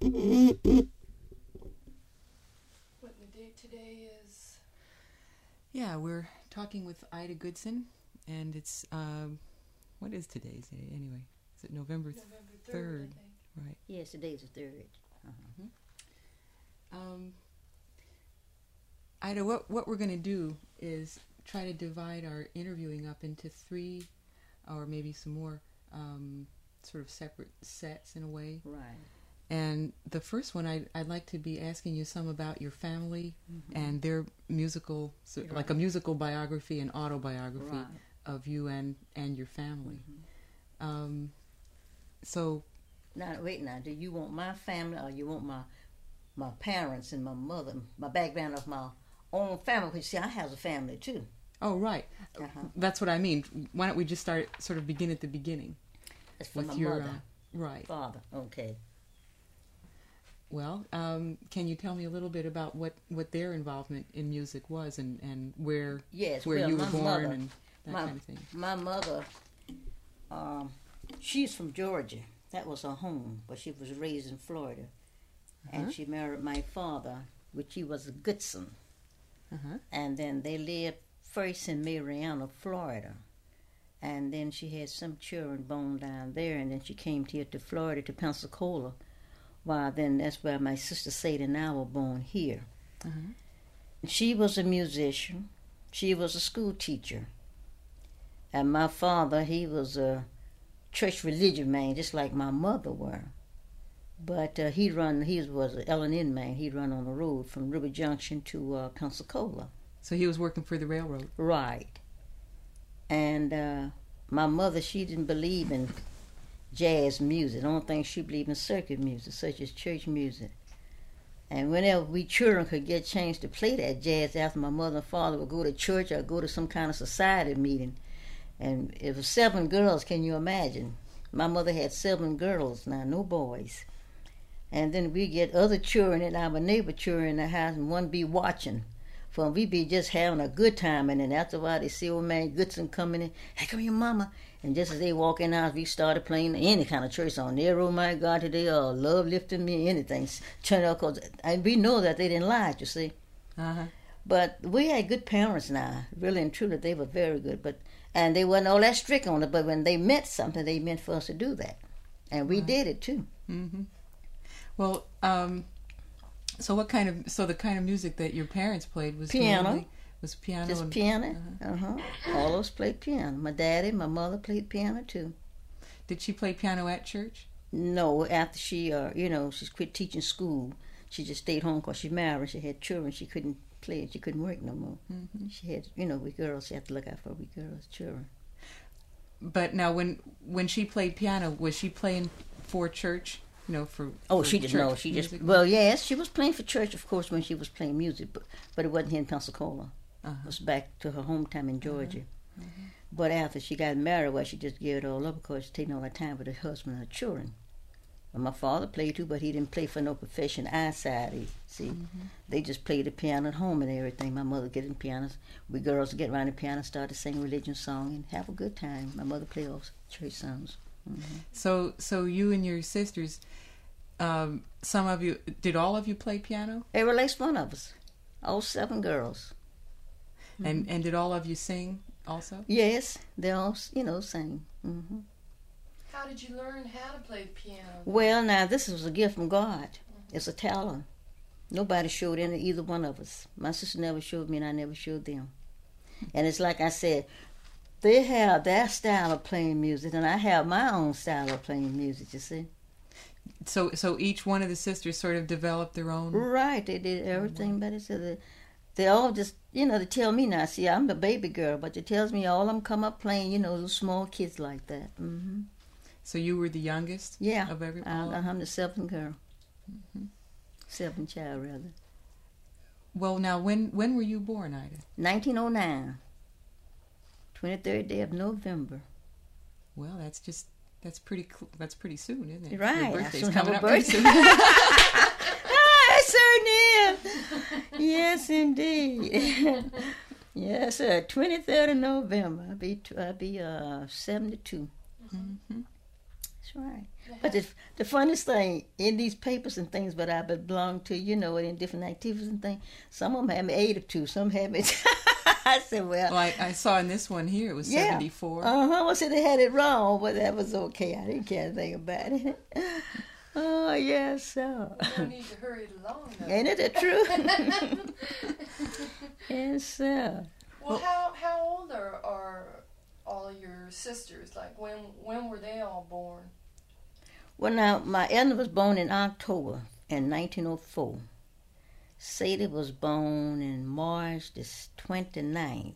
What the date today is? Yeah, we're talking with Ida Goodson, and it's, what is today's date anyway? Is it November 3rd? I think. Right. Yes, today's the 3rd. Ida, what we're going to do is try to divide our interviewing up into 3 or maybe some more sort of separate sets in a way. Right. And the first one, I'd like to be asking you some about your family and their musical, like a musical biography and autobiography of you and your family. So... Now, wait now. Do you want my family or you want my parents and my mother, my background of my own family? Because, see, I have a family, too. Oh, right. That's what I mean. Why don't we just sort of begin at the beginning? That's for my mother. Right. Father, okay. Well, can you tell me a little bit about what their involvement in music was and where you were born and that kind of thing? My mother, she's from Georgia. That was her home, but she was raised in Florida. And she married my father, which he was a Goodson. And then they lived first in Marianna, Florida. And then she had some children born down there, and then she came here to Florida, to Pensacola. Well, then that's where my sister Sadie and I were born here. She was a musician. She was a school teacher. And my father, he was a church religion man, just like my mother were. But he was an L&N man. He run on the road from River Junction to Pensacola. So he was working for the railroad. Right. And my mother, she didn't believe in jazz music. The only thing she believed in circuit music, such as church music. And whenever we children could get a chance to play that jazz, after my mother and father would go to church or go to some kind of society meeting. And it was 7 girls, can you imagine? My mother had 7 girls now, no boys. And then we get other children and our neighbor children in the house, and one be watching. For we be just having a good time, and then after a while they see old man Goodson coming in. Hey, come here, mama. And just as they walk in the house, we started playing any kind of church song. There, oh my God, today, love lifting me, anything. Turn out, and we know that they didn't lie, you see. But we had good parents now, really and truly. They were very good, and they wasn't all that strict on it. But when they meant something, they meant for us to do that, and we did it too. Well, so the kind of music that your parents played was piano. Was piano. Just piano. All of us played piano. My daddy, my mother played piano too. Did she play piano at church? No, after she, she quit teaching school. She just stayed home because she married. She had children. She couldn't play. She couldn't work no more. She had, we girls. She had to look out for we girls, children. But now, when she played piano, was she playing for church? She just well, yes, she was playing for church, of course, when she was playing music, but it wasn't here in Pensacola. It was back to her hometown in Georgia. But after she got married, well, she just gave it all up because she taking all that time with her husband and her children. And my father played too, but he didn't play for no profession outside. See, they just played the piano at home and everything. My mother get in pianos. We girls get around the piano, start to sing religion song and have a good time. My mother play all church songs. So you and your sisters, some of you, did all of you play piano? Every last one of us, all 7 girls. And did all of you sing also? Yes, they all, sing. How did you learn how to play the piano? Well, now, this was a gift from God. It's a talent. Nobody showed either one of us. My sister never showed me, and I never showed them. And it's like I said, they have their style of playing music, and I have my own style of playing music, you see. So each one of the sisters sort of developed their own... Right, they did everything better. So they all just, they tell me now, see, I'm the baby girl, but it tells me all of them come up playing, little small kids like that. So you were the youngest? Yeah, of everyone? I'm the 7th girl. 7th child, rather. Well, now, when were you born, Ida? 1909. 23rd day of November. Well, that's pretty soon, isn't it? Right. Your birthday's coming up pretty soon. I certainly am. Yes, indeed. Yes, sir. 23rd of November. I'll be 72. That's right. But the funniest thing in these papers and things that I belong to, you know, in different activities and things, some of them have me 82, some have me. I said, well, I saw in this one here it was 74. Well, see, they had it wrong, but that was okay. I didn't care anything about it. Oh, yes, sir. We don't need to hurry it along, though. Ain't it the truth? Yes, sir. Well, how old are all your sisters? Like, when were they all born? Well, now, my Edna was born in October in 1904. Sadie was born in March the 29th.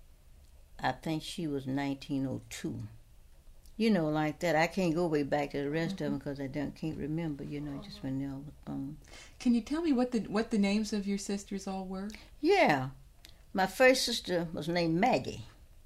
I think she was 1902. You know, like that. I can't go way back to the rest of them because I can't remember, you know, just when they all was born. Can you tell me what the names of your sisters all were? Yeah. My first sister was named Maggie.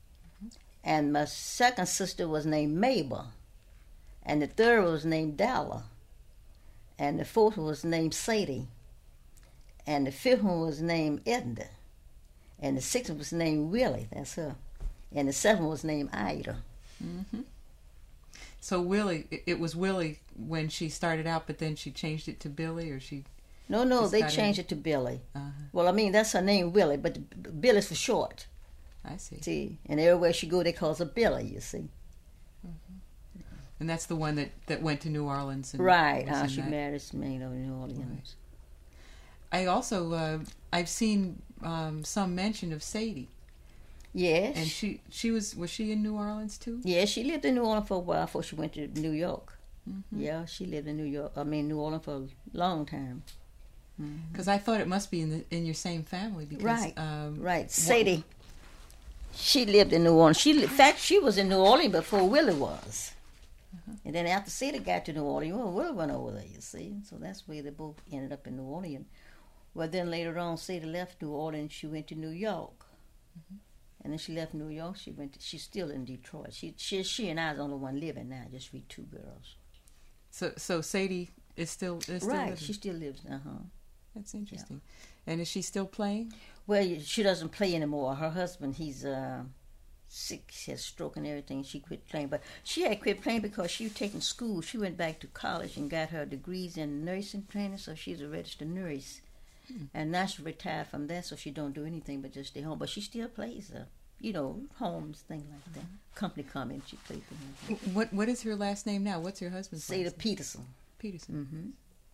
And my second sister was named Mabel. And the third was named Dalla. And the fourth one was named Sadie. And the fifth one was named Edna. And the sixth one was named Willie. That's her. And the seventh one was named Ida. Mm-hmm. So Willie, it was Willie when she started out, but then she changed it to Billy, or she... No, they changed it to Billy. Uh-huh. Well, I mean, that's her name, Willie, but Billy's for short. I see. See, and everywhere she go, they call her Billy, you see. Mm-hmm. And that's the one that went to New Orleans. And right, she married this man of New Orleans. Right. I also, I've seen some mention of Sadie. Yes. And she was she in New Orleans too? Yeah, she lived in New Orleans for a while before she went to New York. Mm-hmm. Yeah, she lived in New Orleans for a long time. Because I thought it must be in your same family. Because, right, right. Sadie, she lived in New Orleans. In fact, she was in New Orleans before Willie was. Uh-huh. And then after Sadie got to New Orleans, well, Willie went over there, you see. So that's where they both ended up in New Orleans. Well, then later on, Sadie left New Orleans. She went to New York. Mm-hmm. And then she left New York. She's still in Detroit. She and I is the only one living now. Just we two girls. So Sadie is still right. Living. She still lives. That's interesting. Yeah. And is she still playing? Well, she doesn't play anymore. Her husband, he's sick. He has stroke and everything. She quit playing, but she had quit playing because she was taking school. She went back to college and got her degrees in nursing training. So she's a registered nurse. And now she retired from that, so she don't do anything but just stay home. But she still plays, homes, things like that. Company comment, she plays for them. What is her last name now? What's your husband's last name? Sadie Peterson. Peterson. Mm-hmm.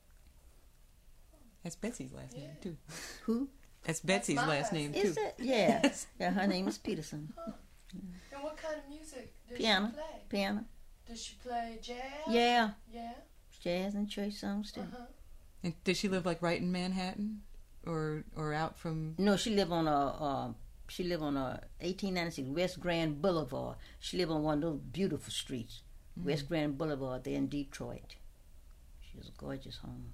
That's Betsy's last name, too. Who? That's Betsy's last name, too. Is it? Yeah. Yes. Yeah, her name is Peterson. Huh. And what kind of music does Piano. she play? Piano. Does she play jazz? Yeah. Yeah? Jazz and church songs, too. Uh-huh. And does she live, like, right in Manhattan? Or out from... No, she live on a 1896 West Grand Boulevard. She live on one of those beautiful streets. Mm-hmm. West Grand Boulevard there in Detroit. She has a gorgeous home.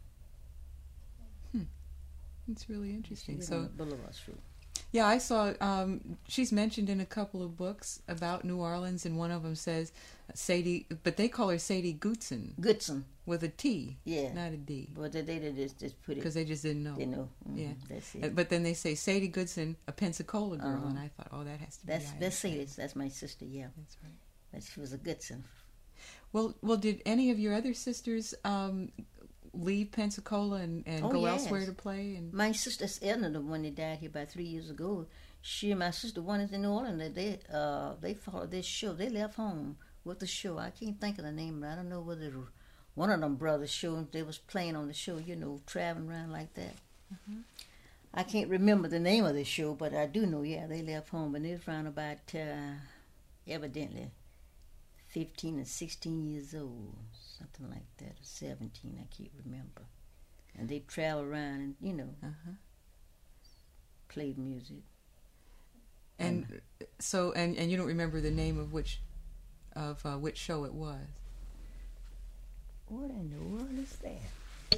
It's really interesting. She live on the Boulevard Street. Yeah, I saw she's mentioned in a couple of books about New Orleans, and one of them says Sadie, but they call her Sadie Goodson. Goodson. With a T. Yeah. Not a D. But they just put it. Because they just didn't know. They know. Mm-hmm. Yeah. That's it. But then they say Sadie Goodson, a Pensacola girl, and I thought, oh, that has to be That's Sadie. That's my sister, yeah. That's right. But she was a Goodson. Well, did any of your other sisters leave Pensacola and go elsewhere to play? And my sister's Edna, the one that died here about 3 years ago, she and my sister, one is in New Orleans. They followed this show. They left home with the show. I can't think of the name, but I don't know whether one of them brothers show. They was playing on the show, traveling around like that. Mm-hmm. I can't remember the name of the show, but I do know, they left home. And they was around about, evidently, 15 and 16 years old, something like that, or 17, I can't remember. And they travel around and, played music. And so, and you don't remember the name of which show it was? What in the world is that?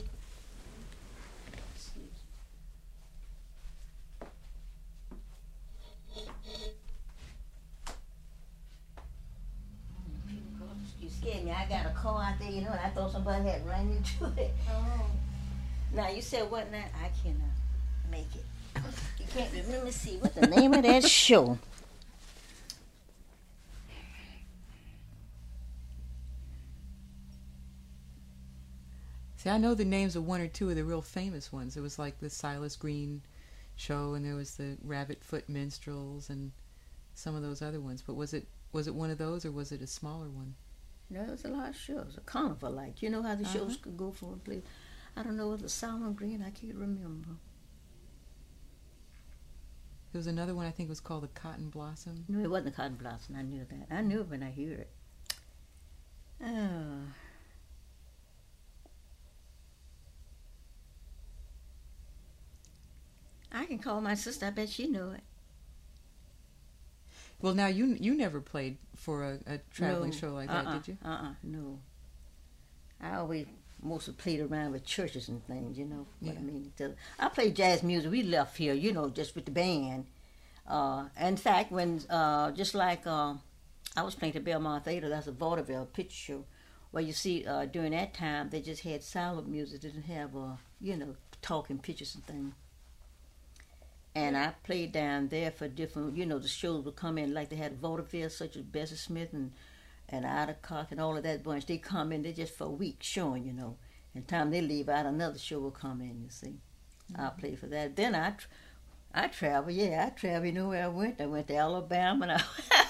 You scared me. I got a car out there, and I thought somebody had run into it. Oh. Now, you said what now? I cannot make it. You can't remember. See, what's the name of that show? See, I know the names of one or two of the real famous ones. It was like the Silas Green show, and there was the Rabbit Foot Minstrels, and some of those other ones. But was it one of those, or was it a smaller one? No, there was a lot of shows. A carnival, like, you know how the shows could go from a place. I don't know, it was the Solomon Green, I can't remember. There was another one, I think it was called the Cotton Blossom. No, it wasn't the Cotton Blossom, I knew that. I knew it when I heard it. Oh. I can call my sister, I bet she knew it. Well, now you never played for a traveling show like that, did you? No. I always mostly played around with churches and things, you know what I mean. I played jazz music. We left here, you know, just with the band. In fact, when just like I was playing the Belmont Theater, that's a vaudeville picture show. Well, you see, during that time, they just had silent music. They didn't have, you know, talking pictures and things. And I played down there for different, you know, the shows would come in, like they had vaudeville, such as Bessie Smith and Ida Cock and all of that bunch. They come in, they just for a week showing, you know. And time they leave out, another show will come in, you see. I played for that. Then I traveled, I traveled, you know where I went? I went to Alabama. And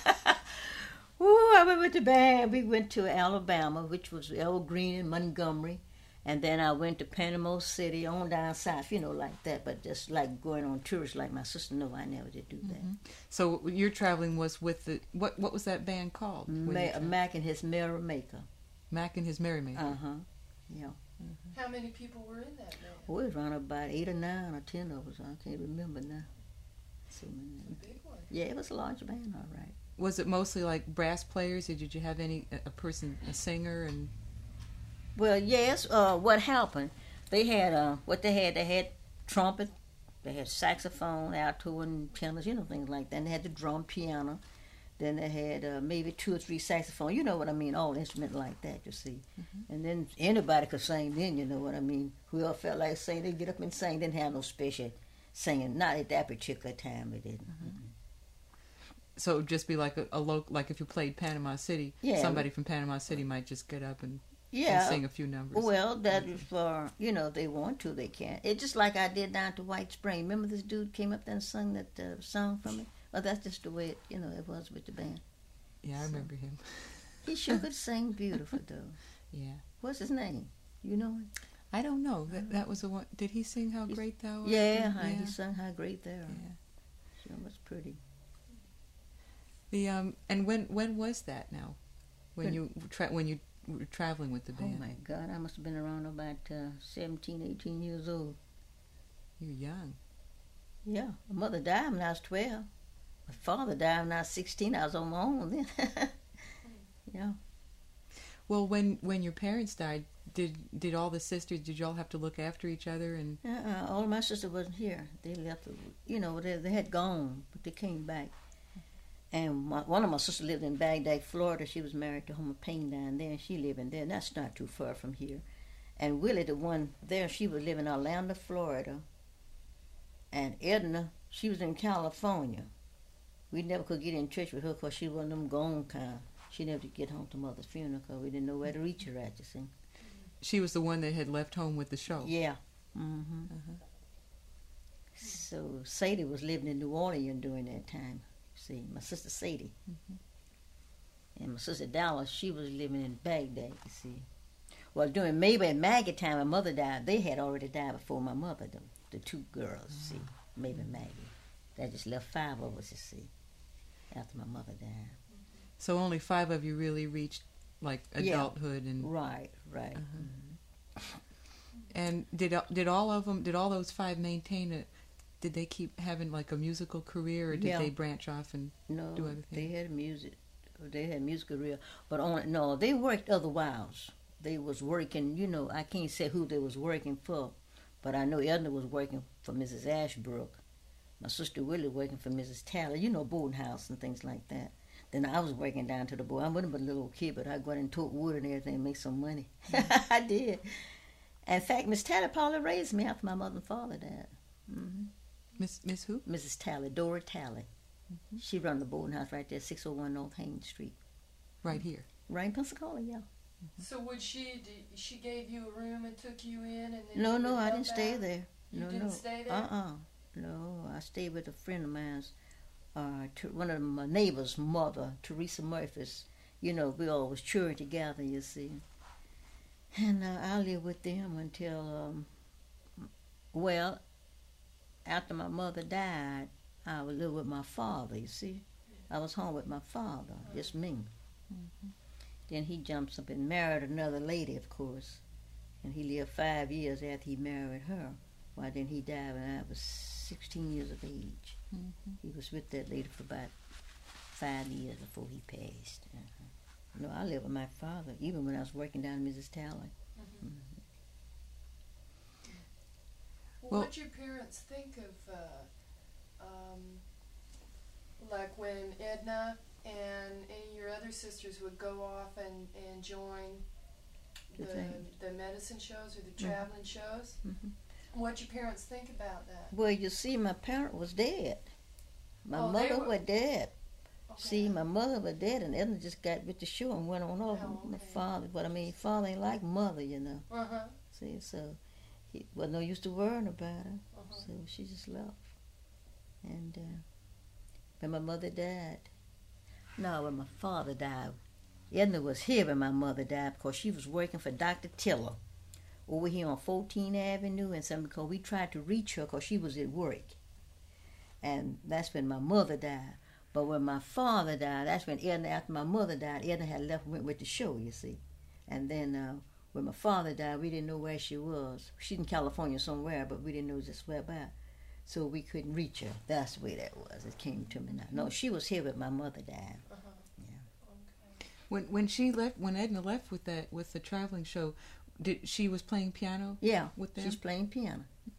I went with the band. We went to Alabama, which was El Green and Montgomery. And then I went to Panama City, on down south, you know, like that. But just like going on tours like my sister, no, I never did do that. So your traveling was with the, what was that band called? Mac and his Merry Maker. Mac and his Merry Maker. Yeah. How many people were in that band? Oh, it was around about 8 or 9 or 10 of us. I can't remember now. So many. It's a big one. Yeah, it was a large band, all right. Was it mostly like brass players, or did you have a singer and... Well, yes. What happened? They had They had trumpet, they had saxophone, alto, and tenors, you know, things like that. And they had the drum, piano. Then they had maybe 2 or 3 saxophones. You know what I mean? All instruments like that. You see. And then anybody could sing. Then you know what I mean. Whoever felt like singing, they get up and sing. Didn't have no special singing. Not at that particular time. It didn't. So it would just be like a local, like if you played Panama City, somebody from Panama City might just get up and sing a few numbers. Well, that is for, you know, they want to, they can. It's just like I did down to White Spring. Remember this dude came up there and sung that song for me? Well, that's just the way it was with the band. Yeah, I remember him. He sure could sing beautiful, though. Yeah. What's his name? You know him? I don't know. That was the one. Did he sing How Great Thou Art? Yeah, he sang How Great Thou Art. Yeah. Sure was pretty. And when was that now? When you were traveling with the band? Oh my God, I must have been around about 17, 18 years old. You were young. Yeah, my mother died when I was 12. My father died when I was 16. I was on my own then. Yeah. Well, when your parents died, did all the sisters, did you all have to look after each other? And all of my sisters wasn't here. They left, you know, they had gone, but they came back. And one of my sisters lived in Baghdad, Florida. She was married to Homer Payne down there, and she lived in there. And that's not too far from here. And Willie, the one there, she was living in Orlando, Florida. And Edna, she was in California. We never could get in touch with her because she wasn't them gone kind. She never could get home to Mother's funeral because we didn't know where to reach her at, you see. She was the one that had left home with the show? Yeah. So Sadie was living in New Orleans during that time. See, my sister Sadie. And my sister Dallas, she was living in Baghdad, you see. Well, during Mabel and Maggie time, my mother died. They had already died before my mother, the 2 girls, you see, Mabel and Maggie. That just left 5 of us, you see, after my mother died. So only 5 of you really reached, like, adulthood and... Right. And did all those 5 maintain it? Did they keep having like a musical career, or did they branch off and do other things? They had music career, but they worked otherwise. They was working, you know, I can't say who they was working for, but I know Edna was working for Mrs. Ashbrook. My sister Willie working for Mrs. Talley, you know, boarding house and things like that. Then I was working down to the board. I wasn't but a little kid, but I go out and tote wood and everything and make some money. I did. In fact, Miss Talley probably raised me after my mother and father died. Miss who? Mrs. Talley, Dora Talley. She run the boarding house right there, 601 North Haynes Street. Right here? Right in Pensacola, yeah. So would she gave you a room and took you in, and then No, you no, would I help didn't stay out? there. You No, didn't no. stay there? No, I stayed with a friend of mine's, one of my neighbor's mother, Teresa Murphy's. You know, we always toured together, you see. And I lived with them until, well, after my mother died, I would live with my father, you see. I was home with my father, just me. Then he jumps up and married another lady, of course. And he lived 5 years after he married her. Well, then he died when I was 16 years of age. He was with that lady for about 5 years before he passed. No, I lived with my father, even when I was working down at Mrs. Talley. Well, what did your parents think of, like when Edna and any of your other sisters would go off and join the medicine shows or the traveling shows? What'd your parents think about that? Well, you see, my parent was dead. My Oh, mother was dead. Okay. See, my mother was dead, and Edna just got with the show and went on off. Oh, My okay. father, but I mean, father ain't like mother, you know. Uh-huh. See, so he wasn't no use to worrying about her. Uh-huh. So she just left. And when my mother died, no, when my father died, Edna was here when my mother died because she was working for Dr. Tiller over here on 14th Avenue and something, because we tried to reach her because she was at work. And that's when my mother died. But when my father died, that's when Edna, after my mother died, Edna had left and went with the show, you see. And then when my father died, we didn't know where she was. She's in California somewhere, but we didn't know just where about. So we couldn't reach her. That's the way that was. It came to me now. No, she was here when my mother died. Uh-huh. Yeah. Okay. When Edna left with the traveling show, she was playing piano? Yeah, with them? she's playing piano.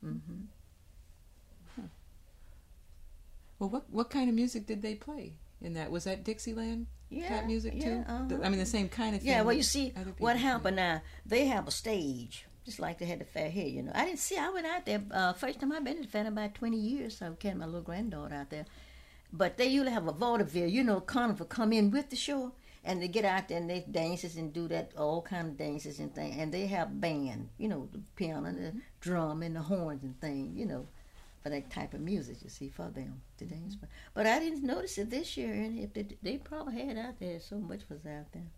Well, what kind of music did they play in that? Was that Dixieland type music too? I mean, the same kind of thing. Yeah, well, you see, other people what play. happened now, they have a stage, just like they had the fair here, you know. I went out there, first time I've been to the fair in about 20 years, so I carried my little granddaughter out there. But they usually have a vaudeville, you know, carnival come in with the show, and they get out there and they dances and do that, all kind of dances and things. And they have band, you know, the piano, the drum, and the horns and things, you know, for that type of music, you see, for them to dance. But I didn't notice it this year, and if they probably had out there, so much was out there.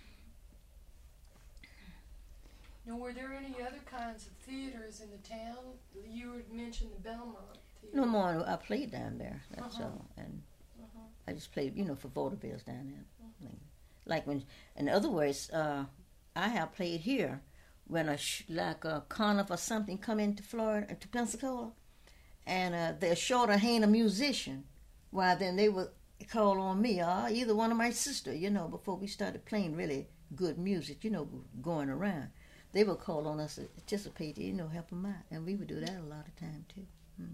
Now, were there any other kinds of theaters in the town? You had mentioned the Belmont Theater. No more, I played down there, that's Uh-huh. all. And Uh-huh. I just played, you know, for vaudevilles down there. Like when, in other words, I have played here when like a carnival or something come into Florida, to Pensacola, and they're short of having a musician. Well, then they would call on me, or either one of my sister, you know, before we started playing really good music, you know, going around. They would call on us to participate, you know, help them out. And we would do that a lot of time, too.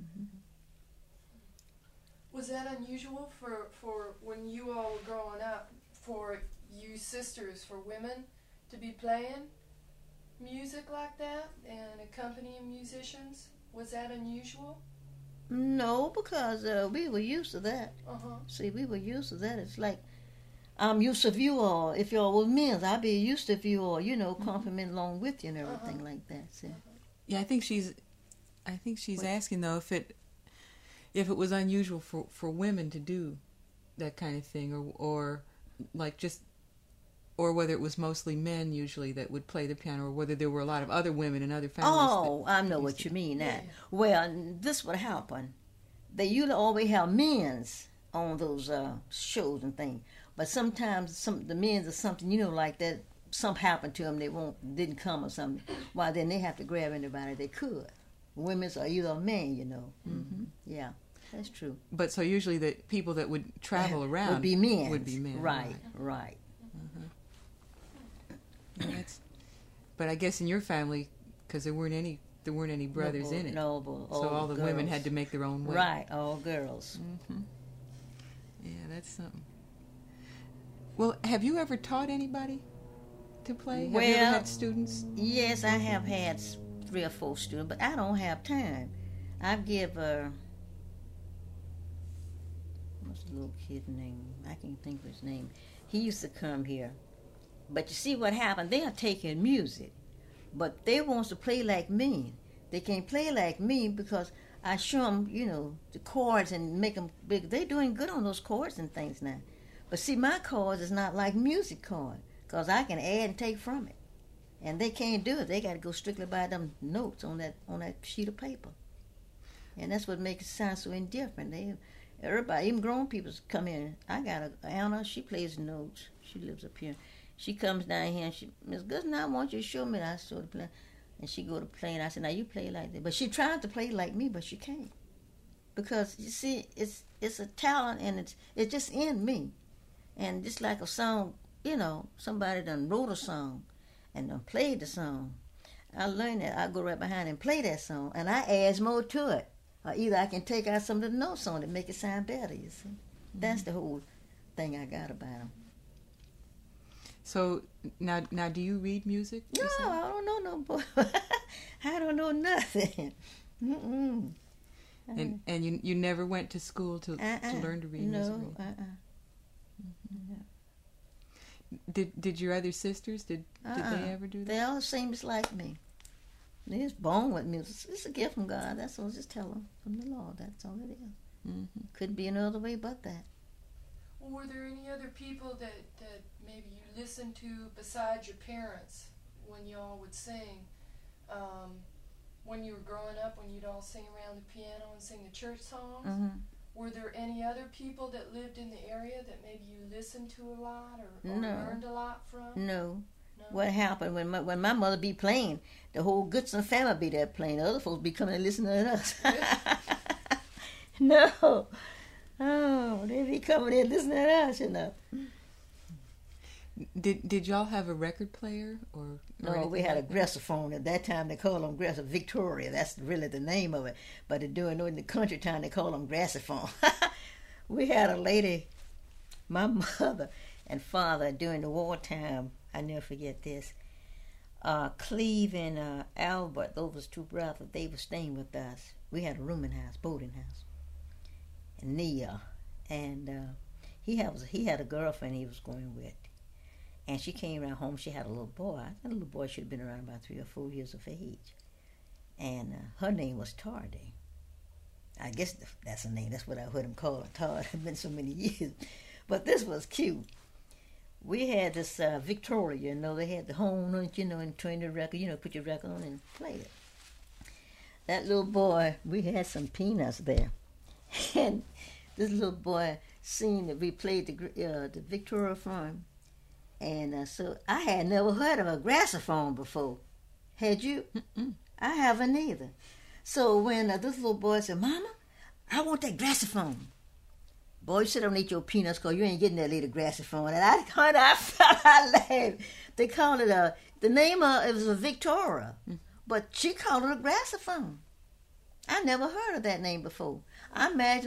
Was that unusual for when you all were growing up, for you sisters, for women to be playing music like that and accompanying musicians? Was that unusual? No, because we were used to that. Uh-huh. See, we were used to that. It's like, I'm used to you all. If y'all were men, I'd be used to you all, you know, compliment along with you and everything like that. See? Yeah, I think she's asking though if it was unusual for women to do that kind of thing, or like just, or whether it was mostly men usually that would play the piano, or whether there were a lot of other women and other families. Oh, I know what you mean now. Yeah. Well, this would happen. They usually always have men's on those shows and things. But sometimes the men's or something, you know, like that, something happened to them, didn't come or something. Why, then they have to grab anybody they could. Women's are either men, you know. Yeah, that's true. But so usually the people that would travel around would be men. Right. Right. But I guess in your family, because there weren't any brothers in it, No, but so all the girls. women had to make their own way. Right, all girls. Yeah, that's something. Well, have you ever taught anybody to play? Have you ever Well, had students? Yes, I have had 3 or 4 students, but I don't have time. I give what's the little kid's name? I can't think of his name. He used to come here But you see what happened? They are taking music, but they wants to play like me. They can't play like me because I show them, the chords and make them big. They're doing good on those chords and things now. But see, my chords is not like music chord because I can add and take from it. And they can't do it. They got to go strictly by them notes on that sheet of paper. And that's what makes it sound so indifferent. Everybody, even grown people, come in. I got Anna. She plays notes. She lives up here. She comes down here and Miss Gooden, I want you to show me that I sort of play. And she go to play, and I said, now you play like that. But she tried to play like me, but she can't. Because, you see, it's a talent, and it's just in me. And just like a song, somebody done wrote a song and done played the song. I learned that. I go right behind and play that song, and I add more to it. Or either I can take out some of the notes on it and make it sound better, you see. Mm-hmm. That's the whole thing I got about them. So now, do you read music? No, I don't know no boy. I don't know nothing. Mm-mm. And you never went to school to learn to read music? No. Mm-hmm. No. Did your other sisters did they ever do that? They all seem just like me. They're just born with music. It's a gift from God. That's all. Just tell them from the Lord. That's all it is. Mm-hmm. Couldn't be another way but that. Well, were there any other people that maybe you listened to besides your parents when y'all would sing? When you were growing up, when you'd all sing around the piano and sing the church songs? Mm-hmm. Were there any other people that lived in the area that maybe you listened to a lot or learned a lot from? No. What happened when my mother be playing, the whole Goodson family be there playing. The other folks be coming and listening to us. No. Oh, they be coming in listening to us, Did y'all have a record player or no? We had a graphophone at that time. They called them Victoria. That's really the name of it. But in the country time, they call them graphophone. We had a lady, my mother and father during the wartime. I never forget this. Cleve and Albert, those was two brothers. They were staying with us. We had a rooming house, boarding house. And Nia, and he had a girlfriend he was going with. And she came around home. She had a little boy. That little boy should have been around about 3 or 4 years of age. And her name was Tardy. I guess that's her name. That's what I heard him call her, Tardy. It's been so many years. But this was cute. We had this Victoria, they had the home, and turn the record, put your record on and play it. That little boy, we had some peanuts there. And this little boy seen that we played the Victoria Farm. And so I had never heard of a graphophone before. Had you? Mm-mm. I haven't either. So when this little boy said, Mama, I want that graphophone. Boy, you sit down and eat your peanuts because you ain't getting that little graphophone. And I laughed. They called it the name of it was a Victoria. But she called it a graphophone. I never heard of that name before. I imagine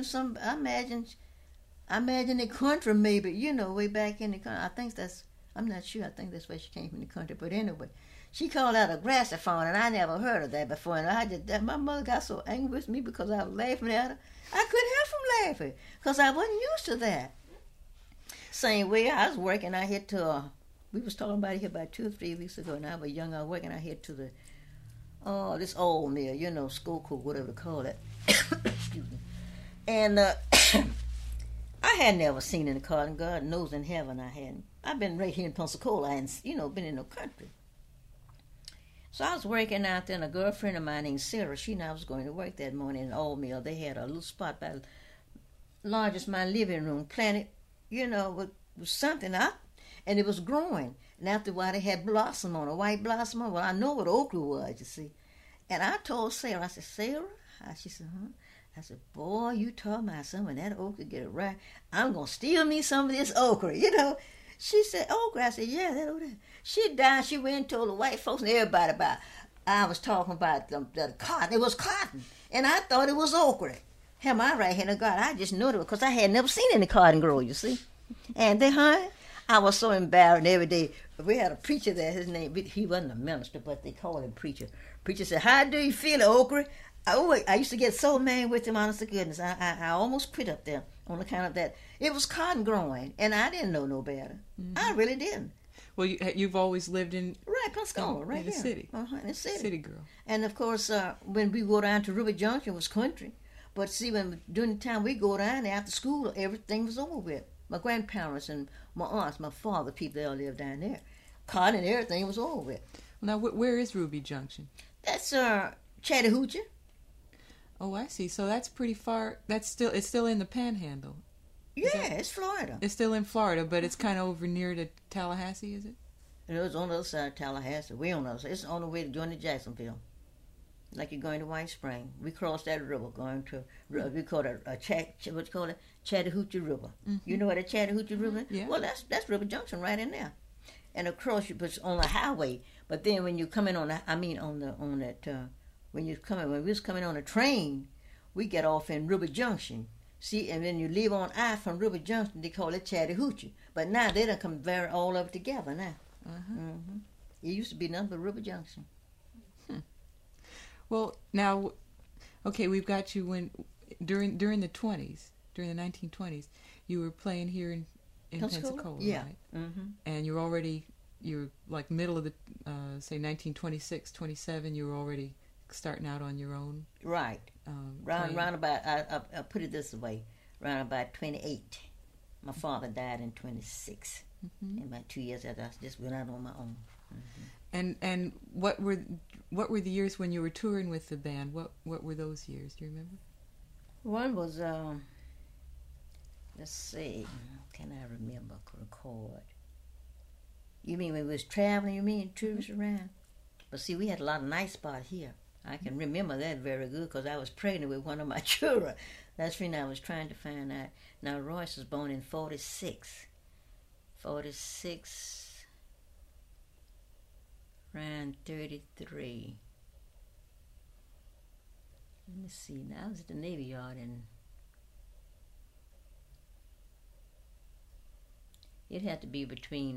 the country maybe, way back in the country. I'm not sure. I think that's where she came from the country. But anyway, she called out a graphophone, and I never heard of that before. And my mother got so angry with me because I was laughing at her. I couldn't help from laughing because I wasn't used to that. Same way, I was working out here we was talking about it here about 2 or 3 weeks ago, and I was young. I was working out here to this old mill, school cook, whatever they call it. Excuse me. And I had never seen in the car, and God knows in heaven I hadn't. I've been right here in Pensacola and, been in no country. So I was working out there, and a girlfriend of mine named Sarah, she and I was going to work that morning in the old mill. They had a little spot about large as my living room, planted, with something up, and it was growing. And after a while, they had blossom on it, white blossom on it. Well, I know what okra was, you see. And I told Sarah, I said, Sarah? She said, huh? I said, boy, you talking about something, that okra get it right. I'm going to steal me some of this okra, She said, okra. I said, yeah, that okra. She died. She went and told the white folks and everybody about I was talking about the cotton. It was cotton. And I thought it was okra. Had my right hand of God. I just knew it because I had never seen any cotton grow, you see. And I was so embarrassed every day. We had a preacher there. His name, he wasn't a minister, but they called him preacher. Preacher said, how do you feel, okra? I used to get so mad with him, honest to goodness. I almost quit up there on account of that. It was cotton growing, and I didn't know no better. Mm-hmm. I really didn't. Well, you've always lived in Right, Pensacola, right in the here. city. In the city. City girl. And of course, when we go down to River Junction, it was country. But see, during the time we go down there after school, everything was over with. My grandparents and my aunts, my father, people they all lived down there. Cotton and everything was over with. Now, where is Ruby Junction? That's Chattahoochee. Oh, I see. So that's pretty far. It's still in the Panhandle. Yeah, it's Florida. It's still in Florida, but it's kind of over near to Tallahassee, is it? And it was on the other side of Tallahassee. We on the other side. It's on the way to going to Jacksonville. Like you're going to White Spring. We crossed that river going to, we call it what you call it? Chattahoochee River. Mm-hmm. You know what a Chattahoochee River is? Yeah. Well, that's River Junction right in there. And across, it's on the highway. But then when you come in when we was coming on a train, we get off in River Junction. See, and then you leave on I from River Junction, they call it Chattahoochee. But now they done come all of it together now. Uh-huh. Mm-hmm. It used to be nothing but River Junction. Well, now, okay, we've got you during the 20s, during the 1920s, you were playing here in Pensacola, yeah. right? Mm-hmm. And you're like middle of the, say 1926, 27, you were already starting out on your own. Right. Round about, I put it this way, round about 28. My father died in 26. Mm-hmm. And about 2 years after, I just went out on my own. Mm-hmm. And what were the years when you were touring with the band? What were those years? Do you remember? One was, let's see, can I remember, record? You mean when we was traveling, you mean tourists around? But see, we had a lot of night spots here. I can remember that very good because I was pregnant with one of my children. That's when I was trying to find out. Now, Royce was born in 46. 46, around 33. Let me see. Now, I was at the Navy Yard and it had to be between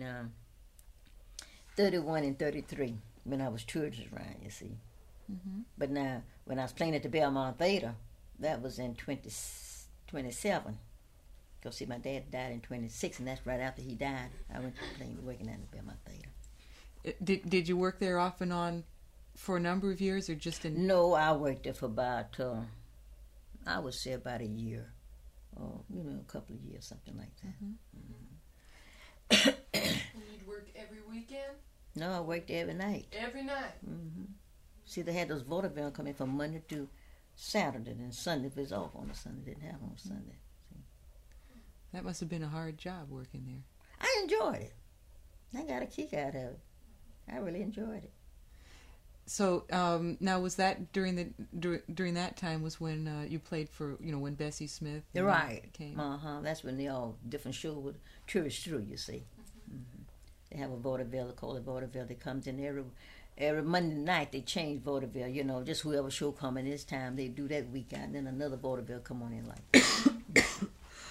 31 and 33 when I was tourists around, you see. Mm-hmm. But now, when I was playing at the Belmont Theater, that was in 27. Because, see, my dad died in 26, and that's right after he died. I went to working at the Belmont Theater. Did you work there off and on for a number of years, or just in... No, I worked there for about, I would say about a year. Or, a couple of years, something like that. Mm-hmm. And you'd work every weekend? No, I worked every night. Every night? Mm-hmm. See, they had those vaudeville come in from Monday to Saturday, and Sunday was off on a Sunday. Didn't have on Sunday. See? That must have been a hard job working there. I enjoyed it. I got a kick out of it. I really enjoyed it. So now, was that during that time was when you played for when Bessie Smith right came? That's when they all different shows would tourist through. You see, mm-hmm. They have a vaudeville. They call it vaudeville. They comes in every Monday night. They change vaudeville. Just whoever show coming this time they do that weekend. And then another vaudeville come on in like that.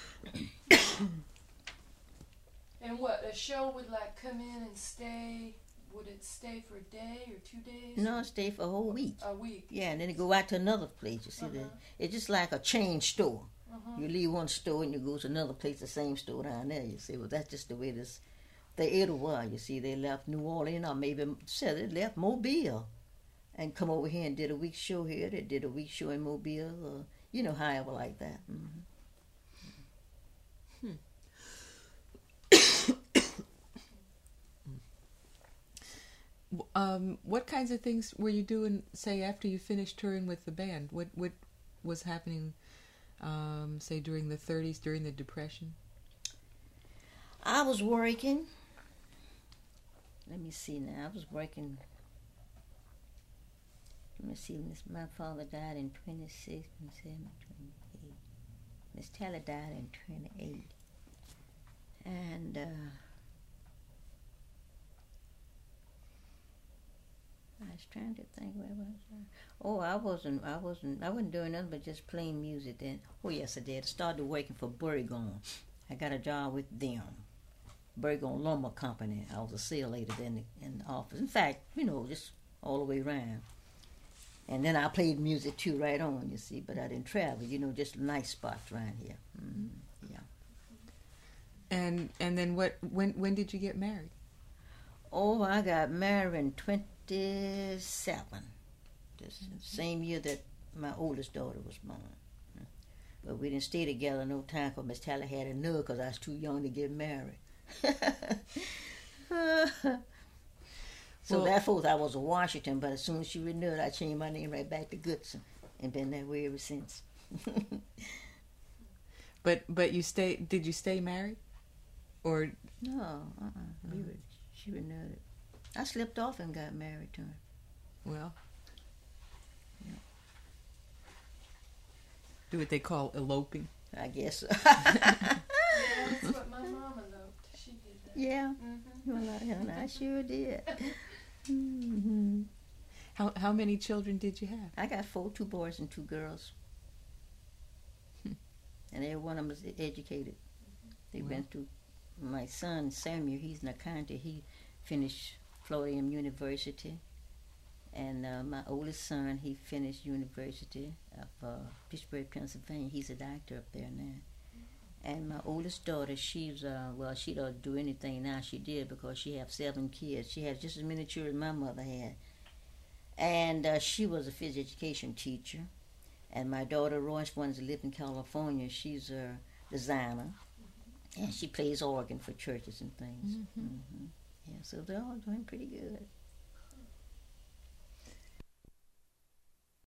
And what, a show would like come in and stay? Would it stay for a day or 2 days? No, it stay for a whole week. A week. Yeah, and then it go out to another place. You see, it's just like a chain store. You leave one store and you go to another place, the same store down there. You see, well, that's just the way it was. You see, they left New Orleans, or maybe said they left Mobile, and come over here and did a week show here. They did a week show in Mobile, or however like that. Mm-hmm. What kinds of things were you doing, say, after you finished touring with the band? What was happening, say, during the 30s, during the Depression? I was working. Let me see now. I was working. Let me see. My father died in 26, 27, 28. Miss Taylor died in 28. And I was trying to think where was I? Oh, I wasn't doing nothing but just playing music then. Oh yes, I did. I started working for Burgon. I got a job with them. Burgon Lumber Company. I was a sales lady then in the office. In fact, just all the way around. And then I played music too right on, you see, but I didn't travel, just nice spots around here. Mm-hmm. Yeah. And then when did you get married? Oh, I got married in 27. The same year that my oldest daughter was born. But we didn't stay together no time because Miss Tally had enough because I was too young to get married. So therefore I was a Washington, but as soon as she renewed, I changed my name right back to Goodson and been that way ever since. But did you stay married? Or no, she renewed it. I slipped off and got married to her. Well, yeah. Do what they call eloping. I guess so. Yeah, that's what my mama eloped. She did that. Yeah. Mm-hmm. Well, I sure did. How many children did you have? I got 4, 2 boys and 2 girls. And every one of them was educated. They've been through. My son Samuel, he's an accountant. He finished Florida University. And my oldest son, he finished University of Pittsburgh, Pennsylvania. He's a doctor up there now. And my oldest daughter, she's, she doesn't do anything now. She did because she has 7 kids. She has just as many children as my mother had. And she was a physical education teacher. And my daughter, Royce, wants to live in California. She's a designer. And she plays organ for churches and things. Yeah, so they're all doing pretty good.